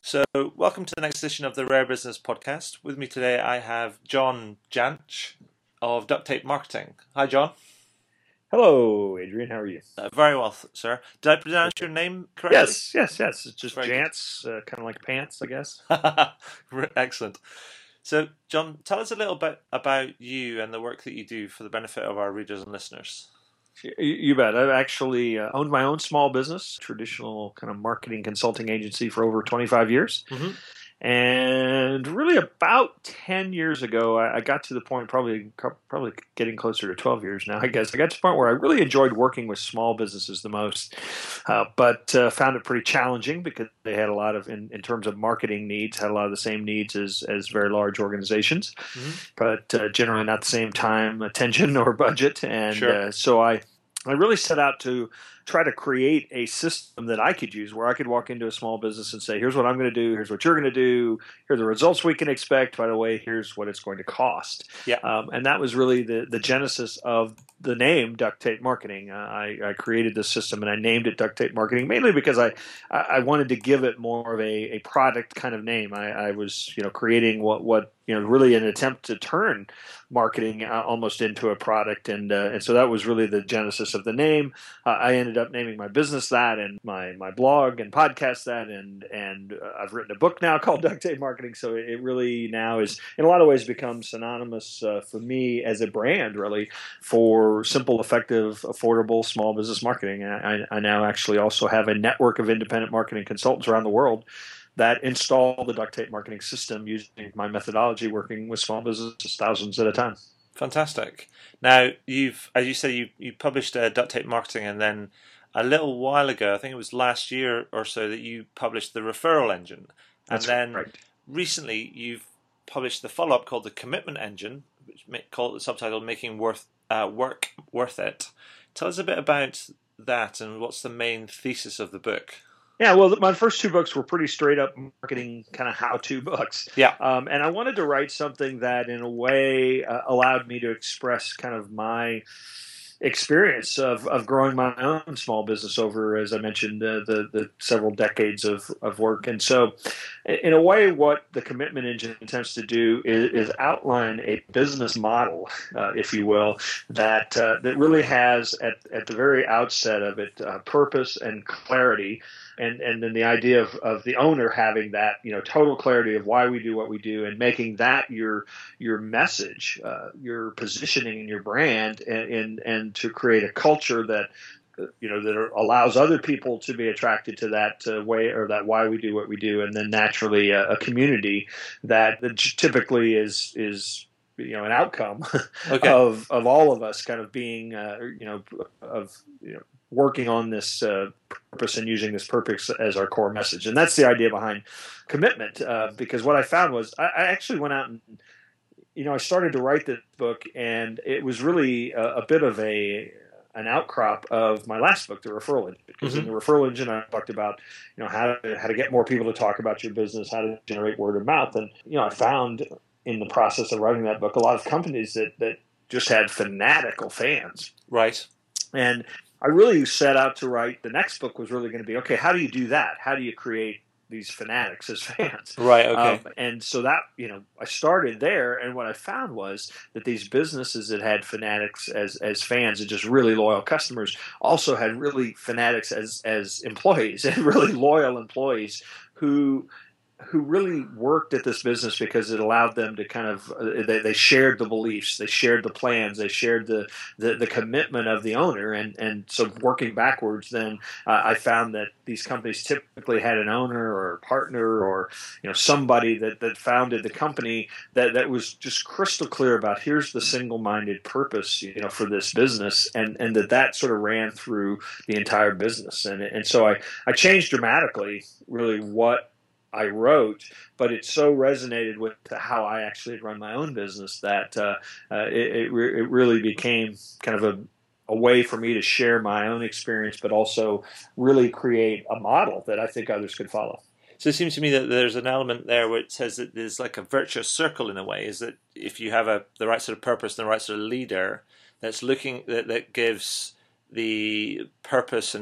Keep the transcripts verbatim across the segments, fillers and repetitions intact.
So, welcome to the next edition of the Rare Business Podcast. With me today, I have John Jantsch of Duct Tape Marketing. Hi, John. Hello, Adrian. How are you? Uh, very well, sir. Did I pronounce your name correctly? Yes, yes, yes. It's just Very Jantsch, uh, kind of like pants, I guess. Excellent. So, John, tell us a little bit about you and the work that you do for the benefit of our readers and listeners. You, you bet. I've actually uh, owned my own small business, traditional kind of marketing consulting agency for over twenty-five years. Mm-hmm. And really about ten years ago, I, I got to the point, probably probably getting closer to twelve years now, I guess. I got to the point where I really enjoyed working with small businesses the most, uh, but uh, found it pretty challenging because they had a lot of, in, in terms of marketing needs, had a lot of the same needs as, as very large organizations, mm-hmm. but uh, generally not the same time, attention, or budget. And sure. uh, so I, I really set out to try to create a system that I could use where I could walk into a small business and say, here's what I'm going to do, here's what you're going to do, here are the results we can expect, by the way, here's what it's going to cost. Yeah. Um, and that was really the, the genesis of the name Duct Tape Marketing. Uh, I, I created this system and I named it Duct Tape Marketing mainly because I, I wanted to give it more of a, a product kind of name. I, I was you know creating what, what you know really an attempt to turn marketing almost into a product, and uh, and so that was really the genesis of the name. Uh, I ended up naming my business that, and my, my blog and podcast that, and and uh, I've written a book now called Duct Tape Marketing. So it really now is in a lot of ways become synonymous uh, for me as a brand, really, for simple, effective, affordable small business marketing. And I, I now actually also have a network of independent marketing consultants around the world that install the duct tape marketing system using my methodology, working with small businesses, thousands at a time. Fantastic. Now, you've, as you said, you you published uh, Duct Tape Marketing, and then a little while ago, I think it was last year or so, that you published the Referral Engine. And That's then right. recently, you've published the follow-up called the Commitment Engine, which may, called the subtitle "Making Worth uh, Work Worth It." Tell us a bit about that, and what's the main thesis of the book? Yeah, well, my first two books were pretty straight up marketing kind of how-to books. Yeah. Um, and I wanted to write something that in a way uh, allowed me to express kind of my experience of, of growing my own small business over, as I mentioned, uh, the, the several decades of, of work. And so in a way, what the Commitment Engine attempts to do is, is outline a business model, uh, if you will, that uh, that really has at, at the very outset of it uh, purpose and clarity. And and then the idea of, of the owner having that, you know, total clarity of why we do what we do, and making that your your message, uh, your positioning in your brand, and, and and to create a culture that you know that allows other people to be attracted to that uh, way, or that why we do what we do, and then naturally a, a community that, that typically is is you know an outcome okay. of of all of us kind of being uh, you know of you know. working on this uh, purpose and using this purpose as our core message. And that's the idea behind commitment, uh, because what I found was I, I actually went out and, you know, I started to write this book, and it was really a, a bit of a an outcrop of my last book, The Referral Engine, because mm-hmm. in the Referral Engine, I talked about, you know, how to, how to get more people to talk about your business, how to generate word of mouth. And, you know, I found in the process of writing that book, a lot of companies that, that just had fanatical fans. Right. And I really set out to write, the next book was really going to be, okay, how do you do that? How do you create these fanatics as fans? Right, okay. Um, and so that, you know, I started there, and what I found was that these businesses that had fanatics as, as fans and just really loyal customers also had really fanatics as, as employees, and really loyal employees who who really worked at this business because it allowed them to kind of uh, they, they shared the beliefs, they shared the plans, they shared the the, the commitment of the owner, and and so working backwards, then uh, I found that these companies typically had an owner or a partner, or you know somebody that that founded the company that that was just crystal clear about, here's the single-minded purpose, you know, for this business, and and that that sort of ran through the entire business, and and so I I changed dramatically really what I wrote, but it so resonated with how I actually had run my own business that uh, uh, it, it, re- it really became kind of a, a way for me to share my own experience, but also really create a model that I think others could follow. So it seems to me that there's an element there where it says that there's like a virtuous circle in a way, is that if you have a the right sort of purpose and the right sort of leader that's looking, that, that gives the purpose and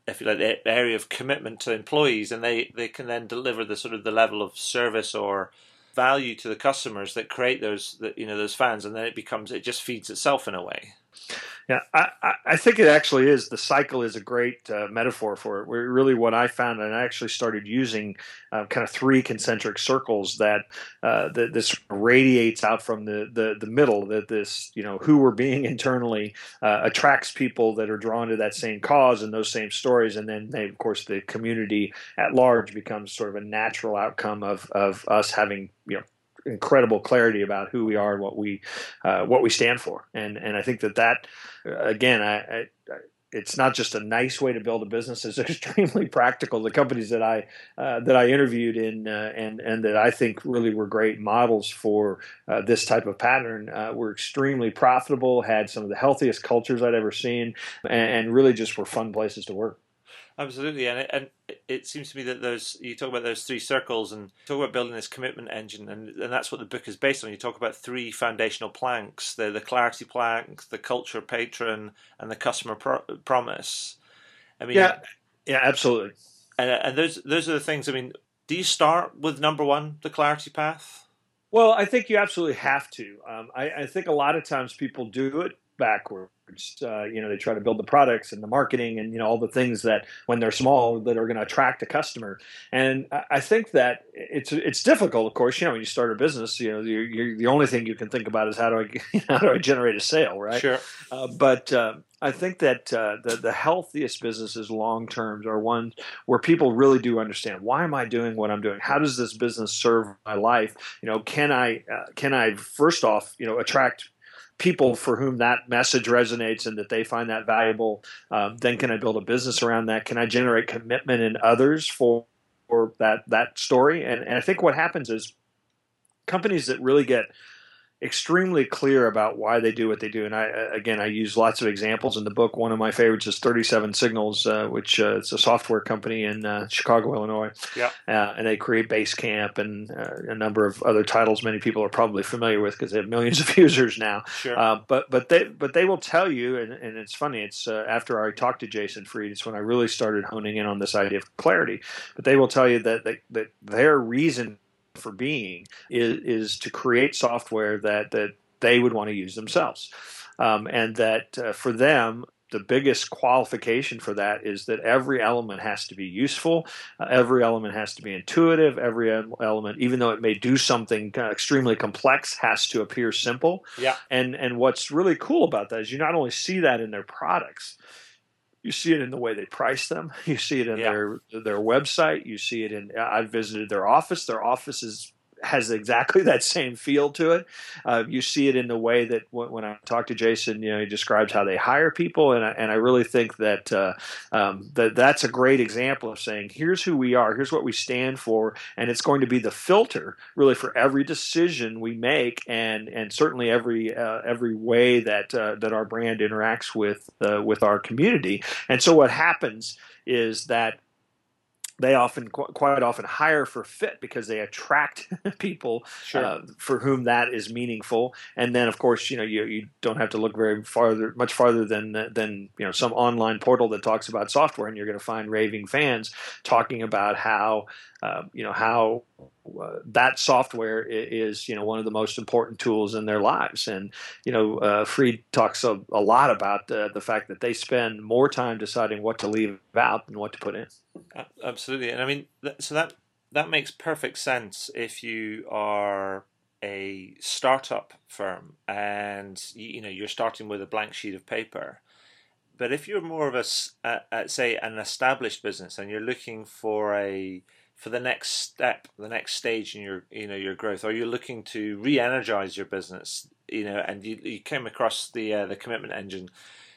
if you like, the area of commitment to employees, and they, they can then deliver the sort of the level of service or value to the customers that create those, that, you know, those fans, and then it becomes, it just feeds itself in a way. Yeah, I, I think it actually is. The cycle is a great uh, metaphor for it. We're really what I found, and I actually started using uh, kind of three concentric circles that uh, that this radiates out from the, the the middle. That this, you know, who we're being internally uh, attracts people that are drawn to that same cause and those same stories, and then they, of course, the community at large becomes sort of a natural outcome of of us having, you know, incredible clarity about who we are and what we uh, what we stand for. And and I think that that again, I, I, it's not just a nice way to build a business; it's extremely practical. The companies that I uh, that I interviewed in uh, and and that I think really were great models for uh, this type of pattern uh, were extremely profitable, had some of the healthiest cultures I'd ever seen, and, and really just were fun places to work. Absolutely, and it, and it seems to me that those, you talk about those three circles and talk about building this commitment engine, and, and that's what the book is based on. You talk about three foundational planks: the the clarity plank, the culture patron, and the customer pro- promise. I mean, yeah, yeah, absolutely. And and those those are the things. I mean, do you start with number one, the clarity path? Well, I think you absolutely have to. Um, I, I think a lot of times people do it backwards. Uh, you know, they try to build the products and the marketing and, you know, all the things that when they're small that are going to attract a customer. And I think that it's it's difficult, of course. You know, when you start a business, you know, you're, you're, the only thing you can think about is how do I how do I generate a sale, right? Sure. Uh, but uh, I think that uh, the the healthiest businesses long terms are ones where people really do understand, why am I doing what I'm doing? How does this business serve my life? You know, can I uh, can I first off, you know, attract people for whom that message resonates and that they find that valuable? Um, then can I build a business around that? Can I generate commitment in others for, for that that story? And, and I think what happens is companies that really get extremely clear about why they do what they do. And I, again, I use lots of examples in the book. One of my favorites is thirty-seven Signals, uh, which uh, is a software company in uh, Chicago, Illinois. Yeah. Uh, and they create Basecamp and uh, a number of other titles many people are probably familiar with because they have millions of users now. Sure. Uh, but but they but they will tell you, and, and it's funny. It's uh, after I talked to Jason Fried, it's when I really started honing in on this idea of clarity. But they will tell you that they, that their reason for being is, is to create software that, that they would want to use themselves. Um, and that uh, for them, the biggest qualification for that is that every element has to be useful. Uh, every element has to be intuitive. Every element, even though it may do something uh, extremely complex, has to appear simple. Yeah. And, and what's really cool about that is you not only see that in their products, you see it in the way they price them. You see it in yeah. their their website. You see it in. I've visited their office. Their office is, has exactly that same feel to it. Uh, you see it in the way that when, when I talk to Jason, you know, he describes how they hire people, and I, and I really think that uh, um, that that's a great example of saying, here's who we are, here's what we stand for, and it's going to be the filter really for every decision we make, and and certainly every uh, every way that uh, that our brand interacts with uh, with our community. And so what happens is that they often, quite often, hire for fit because they attract people sure. uh, for whom that is meaningful. And then, of course, you know, you, you don't have to look very farther, much farther than than you know some online portal that talks about software, and you're going to find raving fans talking about how uh, you know how uh, that software is you know one of the most important tools in their lives. And you know, uh, Fried talks a, a lot about uh, the fact that they spend more time deciding what to leave out than what to put in. Absolutely, and I mean, so that that makes perfect sense if you are a startup firm and you know you're starting with a blank sheet of paper. But if you're more of a, a, a say an established business and you're looking for a for the next step, the next stage in your you know your growth, or you're looking to re-energize your business, you know, and you, you came across the uh, the commitment engine,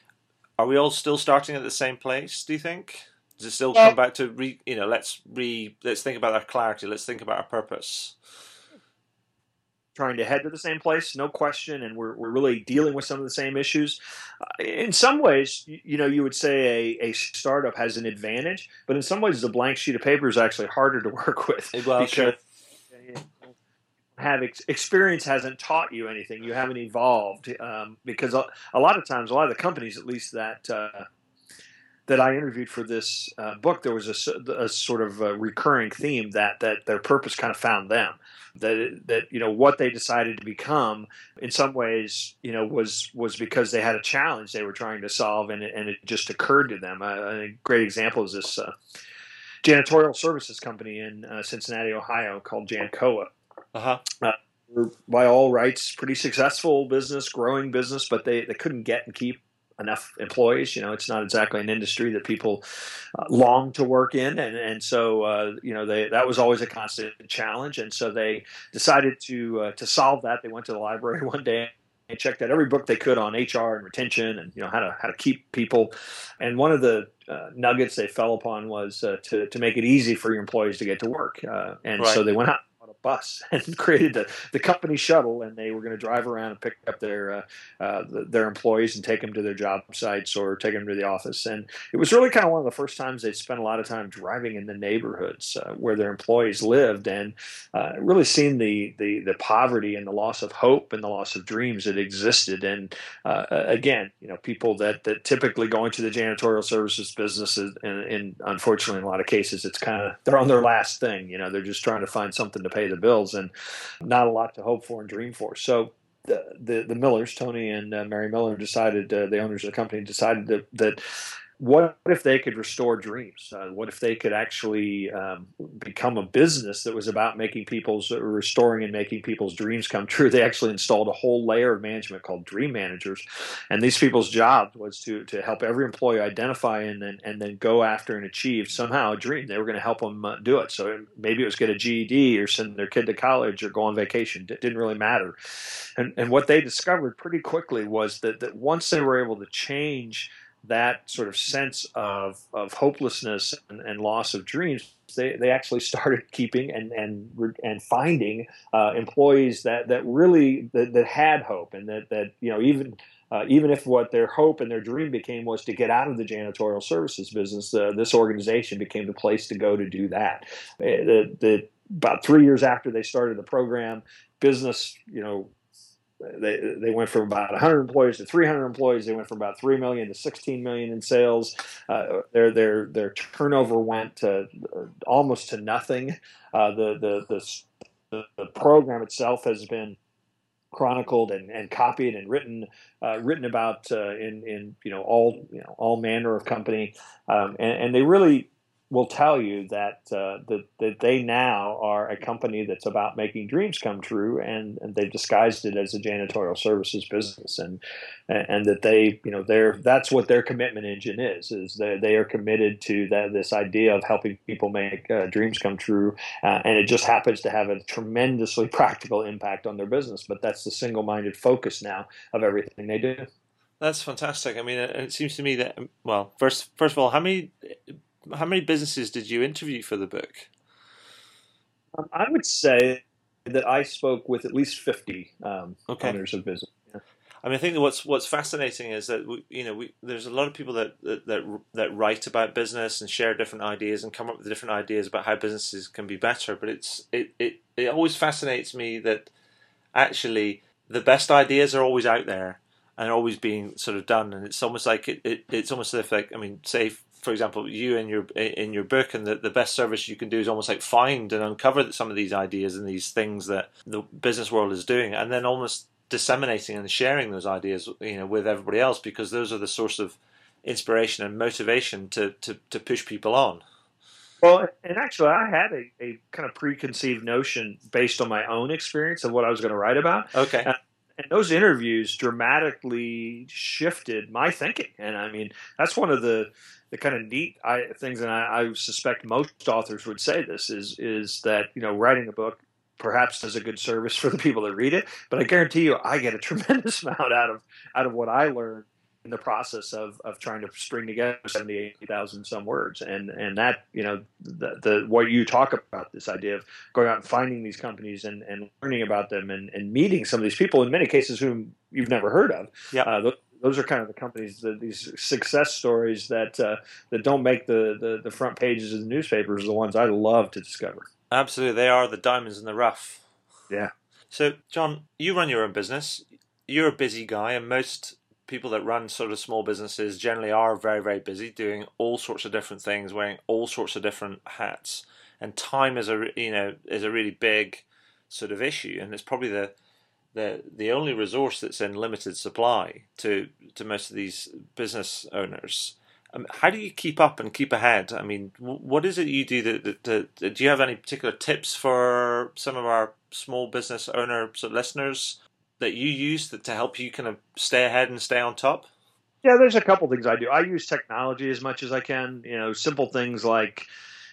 are we all still starting at the same place? Do you think? Does it still come back to re, you know, let's re, let's think about our clarity, let's think about our purpose. Trying to head to the same place, no question, and we're we're really dealing with some of the same issues. Uh, in some ways, you, you know, you would say a, a startup has an advantage, but in some ways, the blank sheet of paper is actually harder to work with well, because sure. have ex- experience hasn't taught you anything. You haven't evolved um, because a, a lot of times, a lot of the companies, at least that. Uh, that I interviewed for this uh, book, there was a, a sort of a recurring theme that that their purpose kind of found them. That that you know what they decided to become, in some ways, you know, was was because they had a challenge they were trying to solve, and it, and it just occurred to them. Uh, a great example is this uh, janitorial services company in uh, Cincinnati, Ohio, called Jancoa. Uh-huh. Uh, by all rights, pretty successful business, growing business, but they, they couldn't get and keep enough employees. You know, it's not exactly an industry that people uh, long to work in, and and so uh, you know they that was always a constant challenge. And so they decided to uh, to solve that. They went to the library one day and checked out every book they could on H R and retention, and you know how to how to keep people. And one of the uh, nuggets they fell upon was uh, to to make it easy for your employees to get to work. Uh, and Right. so they went out on a bus and created the, the company shuttle, and they were going to drive around and pick up their uh, uh, their employees and take them to their job sites or take them to the office. And it was really kind of one of the first times they'd spent a lot of time driving in the neighborhoods uh, where their employees lived, and uh, really seen the, the the poverty and the loss of hope and the loss of dreams that existed. And uh, again, you know, people that, that typically go into the janitorial services business, and, and unfortunately, in a lot of cases, it's kind of they're on their last thing. You know, they're just trying to find something to pay the bills, and not a lot to hope for and dream for. So the the, the Millers, Tony and uh, Mary Miller, decided, uh, the owners of the company, decided that, that what if they could restore dreams? Uh, what if they could actually um, become a business that was about making people's, restoring and making people's dreams come true? They actually installed a whole layer of management called dream managers, and these people's job was to to help every employee identify and then and then go after and achieve somehow a dream. They were going to help them uh, do it. So maybe it was get a G E D or send their kid to college or go on vacation. It didn't really matter. And and what they discovered pretty quickly was that that once they were able to change that sort of sense of, of hopelessness and, and loss of dreams, they, they actually started keeping and and and finding uh, employees that that really that, that had hope, and that that you know even uh, even if what their hope and their dream became was to get out of the janitorial services business, uh, this organization became the place to go to do that. The, the, about three years after they started the program, business, you know. They they went from about one hundred employees to three hundred employees. They went from about three million to sixteen million in sales. Uh, their their their turnover went to uh, almost to nothing. Uh, the, the the the program itself has been chronicled and, and copied and written uh, written about uh, in in you know all you know all manner of company, um, and, and they really will tell you that, uh, that that they now are a company that's about making dreams come true, and, and they've disguised it as a janitorial services business, and and that they you know they're that's what their commitment engine is is they they are committed to that this idea of helping people make uh, dreams come true, uh, and it just happens to have a tremendously practical impact on their business. But that's the single-minded focus now of everything they do. That's fantastic. I mean, it, it seems to me that, well, first first of all, how many How many businesses did you interview for the book? Um, I would say that I spoke with at least fifty um, Okay. owners of business. Yeah. I mean, I think that what's what's fascinating is that we, you know, we, there's a lot of people that, that that that write about business and share different ideas and come up with different ideas about how businesses can be better. But it's it it, it always fascinates me that actually the best ideas are always out there and are always being sort of done. And it's almost like it, it it's almost as if, like, I mean, say, for example, you in your in your book, and the, the best service you can do is almost like find and uncover some of these ideas and these things that the business world is doing, and then almost disseminating and sharing those ideas, you know, with everybody else, because those are the source of inspiration and motivation to to, to push people on. Well, and actually, I had a, a kind of preconceived notion based on my own experience of what I was going to write about. Okay. Uh, and those interviews dramatically shifted my thinking. And I mean, that's one of the the kind of neat I, things, and I, I suspect most authors would say this, is is that, you know, writing a book perhaps does a good service for the people that read it, but I guarantee you I get a tremendous amount out of out of what I learned in the process of, of trying to string together seventy, eighty thousand some words. And, and that, you know, the, the, what you talk about, this idea of going out and finding these companies and, and learning about them and, and meeting some of these people, in many cases whom you've never heard of. Yeah. Uh, those, those are kind of the companies, the, these success stories that, uh, that don't make the, the, the front pages of the newspapers, are the ones I love to discover. Absolutely. They are the diamonds in the rough. Yeah. So, John, you run your own business. You're a busy guy, and most people that run sort of small businesses generally are very, very busy, doing all sorts of different things, wearing all sorts of different hats, and time is a you know is a really big sort of issue, and it's probably the the the only resource that's in limited supply to to most of these business owners. Um, how do you keep up and keep ahead? I mean, what is it you do? That, that, that do you have any particular tips for some of our small business owners or listeners that you use that to help you kind of stay ahead and stay on top? Yeah, there's a couple things I do. I use technology as much as I can. You know, simple things like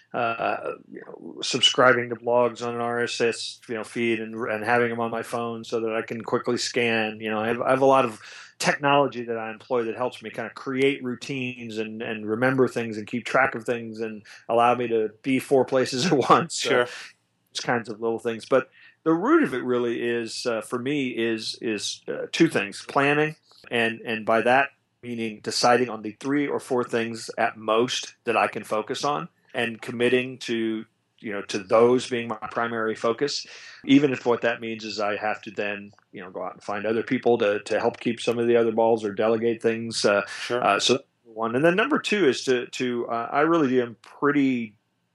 uh, you know, subscribing to blogs on an R S S you know feed and and having them on my phone so that I can quickly scan. You know, I have, I have a lot of technology that I employ that helps me kind of create routines and, and remember things and keep track of things and allow me to be four places at once. Sure. Uh, those kinds of little things. But the root of it really is, uh, for me, is is uh, two things: planning, and and by that meaning deciding on the three or four things at most that I can focus on, and committing to you know to those being my primary focus, even if what that means is I have to then you know go out and find other people to to help keep some of the other balls or delegate things. Uh, Sure. uh, so that's one, and then number two is to to uh, I really am pretty.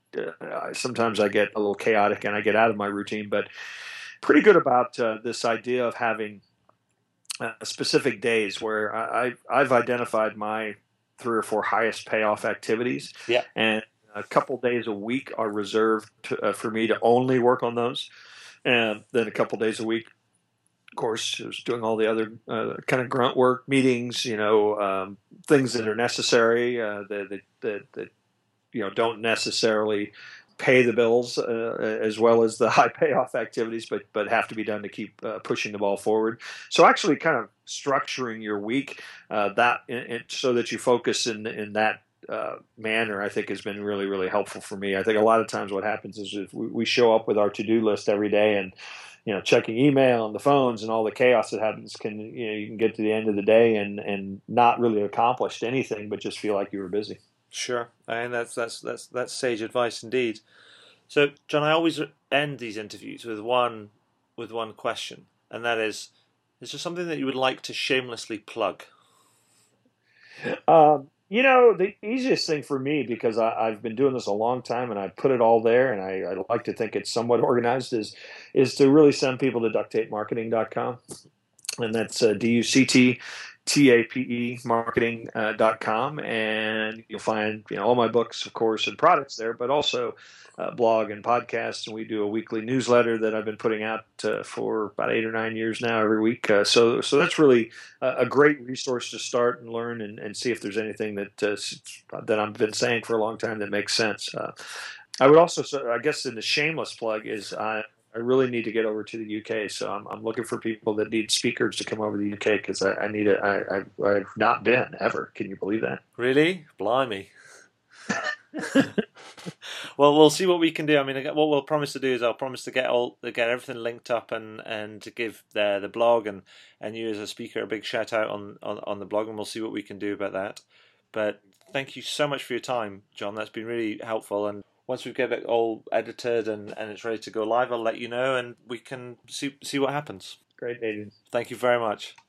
Uh, sometimes I get a little chaotic and I get out of my routine, but pretty good about uh, this idea of having uh, specific days where I, I've, I've identified my three or four highest payoff activities, Yeah. and a couple days a week are reserved to, uh, for me to only work on those, and then a couple days a week, of course, I was doing all the other uh, kind of grunt work, meetings, you know, um, things that are necessary uh, that, that, that, that you know don't necessarily pay the bills uh, as well as the high payoff activities, but but have to be done to keep uh, pushing the ball forward. So actually, kind of structuring your week uh, that in, in, so that you focus in in that uh, manner, I think has been really really helpful for me. I think a lot of times what happens is if we, we show up with our to do list every day and you know checking email and the phones and all the chaos that happens, can you know you can get to the end of the day and and not really accomplished anything, but just feel like you were busy. Sure, and that's that's that's that's sage advice indeed. So, John, I always end these interviews with one with one question, and that is: is there something that you would like to shamelessly plug? Um, you know, the easiest thing for me, because I, I've been doing this a long time and I put it all there, and I, I like to think it's somewhat organized, is is to really send people to duct tape marketing dot com, and that's uh, D U C T T A P E marketing dot com, and you'll find you know all my books, of course, and products there, but also uh, blog and podcasts, and we do a weekly newsletter that I've been putting out uh, for about eight or nine years now, every week. Uh, so, so that's really a, a great resource to start and learn and, and see if there's anything that uh, that I've been saying for a long time that makes sense. Uh, I would also, I guess, in the shameless plug is I. I really need to get over to the U K, so I'm, I'm looking for people that need speakers to come over to the U K because I, I need it. I, I, I've not been ever. Can you believe that? Really? Blimey. Well, we'll see what we can do. I mean, what we'll promise to do is I'll promise to get all to get everything linked up and, and to give the the blog and, and you as a speaker a big shout out on, on, on the blog, and we'll see what we can do about that. But thank you so much for your time, John. That's been really helpful, and once we get it all edited and, and it's ready to go live, I'll let you know and we can see see what happens. Great, Adrian. Thank you very much.